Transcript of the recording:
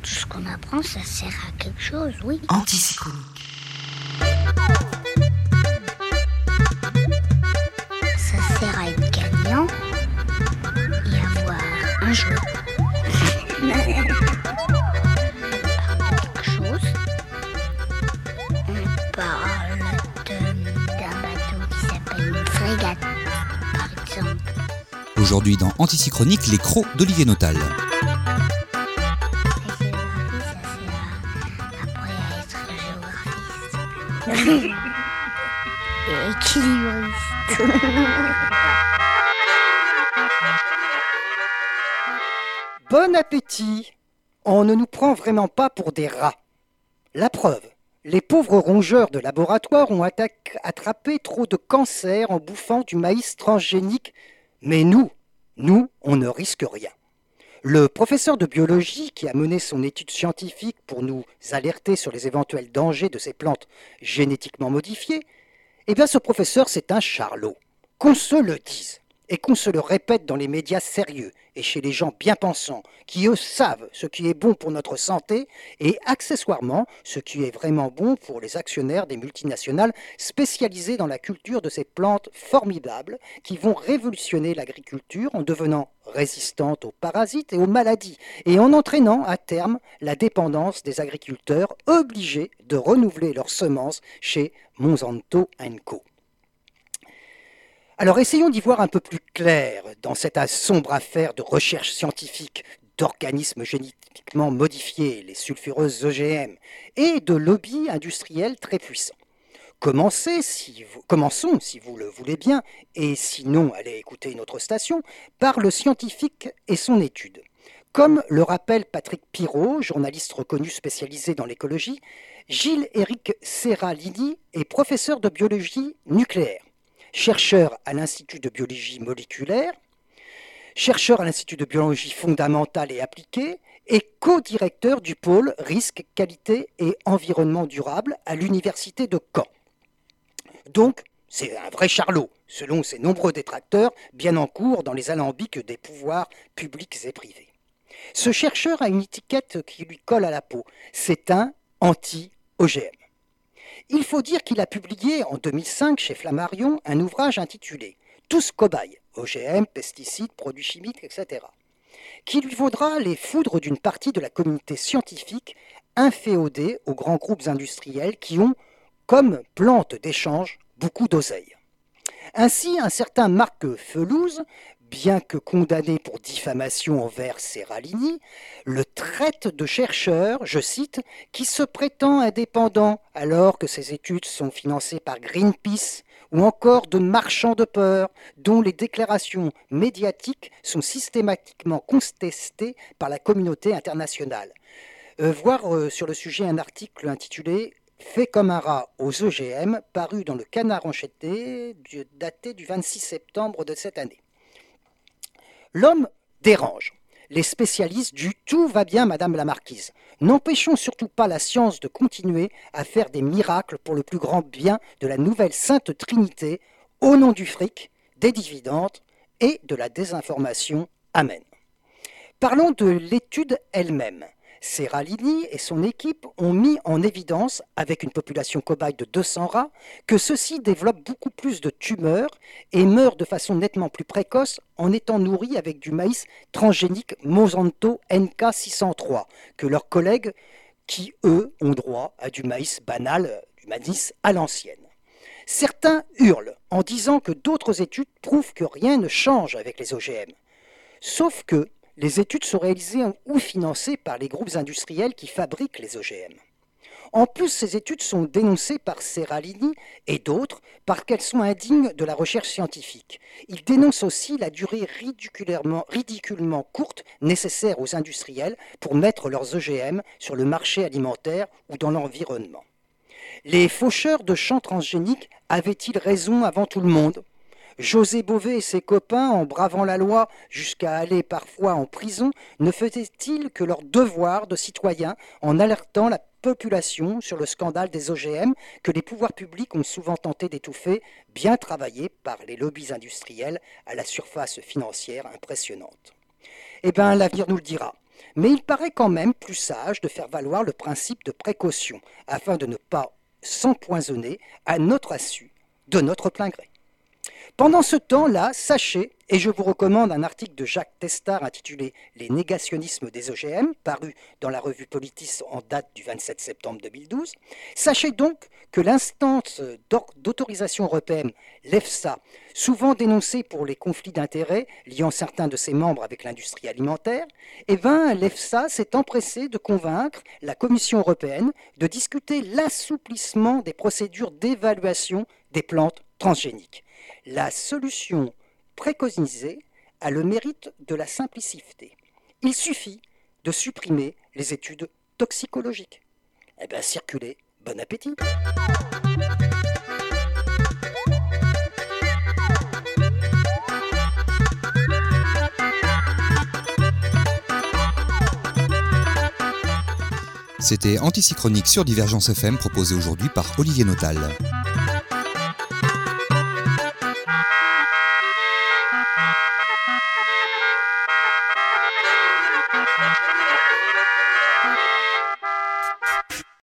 Tout ce qu'on apprend, ça sert à quelque chose, oui. Antisynchronique. Ça sert à être gagnant et avoir un jeu. Quelque chose. On parle d'un bateau qui s'appelle une frégate, par exemple. Aujourd'hui dans Antisynchronique, les crocs d'Olivier Notal. La géographie, ça sert après à être géographiste. Et équilibriste. Bon appétit! On ne nous prend vraiment pas pour des rats. La preuve, les pauvres rongeurs de laboratoire ont attrapé trop de cancer en bouffant du maïs transgénique. Mais nous, on ne risque rien. Le professeur de biologie qui a mené son étude scientifique pour nous alerter sur les éventuels dangers de ces plantes génétiquement modifiées, eh bien ce professeur c'est un charlot. Qu'on se le dise et qu'on se le répète dans les médias sérieux et chez les gens bien pensants qui eux savent ce qui est bon pour notre santé et accessoirement ce qui est vraiment bon pour les actionnaires des multinationales spécialisées dans la culture de ces plantes formidables qui vont révolutionner l'agriculture en devenant résistantes aux parasites et aux maladies et en entraînant à terme la dépendance des agriculteurs obligés de renouveler leurs semences chez Monsanto & Co. Alors essayons d'y voir un peu plus clair dans cette sombre affaire de recherche scientifique d'organismes génétiquement modifiés, les sulfureuses OGM, et de lobbies industriels très puissants. Commençons, si vous le voulez bien, et sinon allez écouter une autre station, par le scientifique et son étude. Comme le rappelle Patrick Pirot, journaliste reconnu spécialisé dans l'écologie, Gilles-Éric Serralini est professeur de biologie nucléaire. Chercheur à l'Institut de biologie moléculaire, chercheur à l'Institut de biologie fondamentale et appliquée et co-directeur du pôle risque, qualité et environnement durable à l'Université de Caen. Donc, c'est un vrai charlot, selon ses nombreux détracteurs, bien en cours dans les alambics des pouvoirs publics et privés. Ce chercheur a une étiquette qui lui colle à la peau, c'est un anti-OGM. Il faut dire qu'il a publié en 2005 chez Flammarion un ouvrage intitulé « Tous cobayes, OGM, pesticides, produits chimiques, etc. » qui lui vaudra les foudres d'une partie de la communauté scientifique inféodée aux grands groupes industriels qui ont, comme plante d'échange, beaucoup d'oseille. Ainsi, un certain Marc Felouz, bien que condamné pour diffamation envers Serralini, le traite de chercheur, je cite, qui se prétend indépendant alors que ses études sont financées par Greenpeace, ou encore de marchands de peur, dont les déclarations médiatiques sont systématiquement contestées par la communauté internationale. Voir sur le sujet un article intitulé « Fait comme un rat aux OGM » paru dans le Canard enchaîné, daté du 26 septembre de cette année. L'homme dérange. Les spécialistes du « tout va bien, Madame la Marquise ». N'empêchons surtout pas la science de continuer à faire des miracles pour le plus grand bien de la nouvelle Sainte Trinité, au nom du fric, des dividendes et de la désinformation. Amen. Parlons de l'étude elle-même. Serralini et son équipe ont mis en évidence, avec une population cobaye de 200 rats, que ceux-ci développent beaucoup plus de tumeurs et meurent de façon nettement plus précoce en étant nourris avec du maïs transgénique Monsanto NK603 que leurs collègues qui, eux, ont droit à du maïs banal, du maïs à l'ancienne. Certains hurlent en disant que d'autres études prouvent que rien ne change avec les OGM. Sauf que les études sont réalisées ou financées par les groupes industriels qui fabriquent les OGM. En plus, ces études sont dénoncées par Serralini et d'autres parce qu'elles sont indignes de la recherche scientifique. Il dénonce aussi la durée ridiculement courte nécessaire aux industriels pour mettre leurs OGM sur le marché alimentaire ou dans l'environnement. Les faucheurs de champs transgéniques avaient-ils raison avant tout le monde ? José Bové et ses copains, en bravant la loi jusqu'à aller parfois en prison, ne faisaient-ils que leur devoir de citoyens en alertant la population sur le scandale des OGM que les pouvoirs publics ont souvent tenté d'étouffer, bien travaillés par les lobbies industriels à la surface financière impressionnante ? Eh bien, l'avenir nous le dira. Mais il paraît quand même plus sage de faire valoir le principe de précaution, afin de ne pas s'empoisonner à notre insu, de notre plein gré. Pendant ce temps-là, sachez, et je vous recommande un article de Jacques Testard intitulé « Les négationnismes des OGM », paru dans la revue Politis en date du 27 septembre 2012, sachez donc que l'instance d'autorisation européenne, l'EFSA, souvent dénoncée pour les conflits d'intérêts liant certains de ses membres avec l'industrie alimentaire, l'EFSA s'est empressée de convaincre la Commission européenne de discuter l'assouplissement des procédures d'évaluation des plantes transgéniques. La solution préconisée a le mérite de la simplicité. Il suffit de supprimer les études toxicologiques. Eh bien, circulez, bon appétit! C'était Antisynchronique sur Divergence FM, proposé aujourd'hui par Olivier Notal.